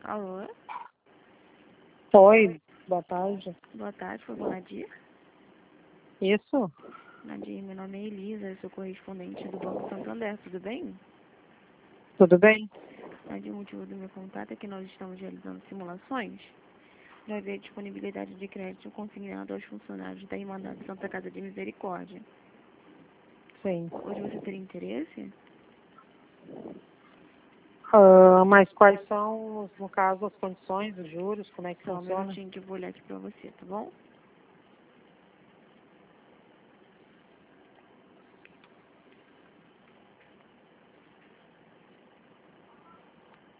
Alô? Oi, boa tarde. Boa tarde, por favor, Nadir. Isso? Nadir, meu nome é Elisa, eu sou correspondente do Banco Santander, tudo bem? Tudo bem? Nadir, o motivo do meu contato é que nós estamos realizando simulações para ver a disponibilidade de crédito consignado aos funcionários da Irmandade Santa Casa de Misericórdia. Sim. Hoje você teria interesse? Mas quais são, no caso, as condições, os juros, como é que Só um funciona? minutinho que eu vou olhar aqui para você, tá bom?